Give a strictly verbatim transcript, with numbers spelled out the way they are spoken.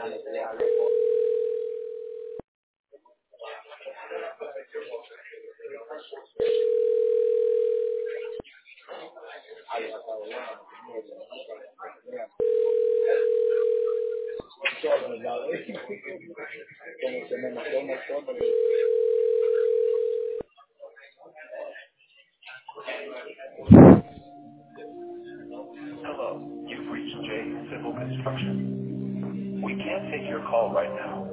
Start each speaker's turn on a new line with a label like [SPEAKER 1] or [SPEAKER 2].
[SPEAKER 1] Hello, you've reached J Civil Construction. We can't take your call right now.